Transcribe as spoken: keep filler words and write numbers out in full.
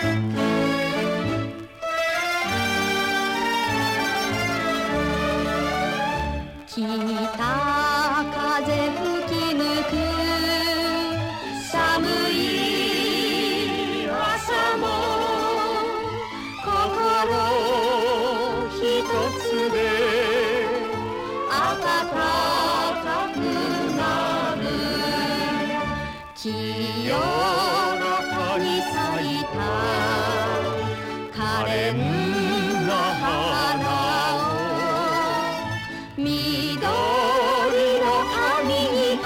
北風吹き抜く寒い朝も心一つで暖かくなる清らかに咲いた可憐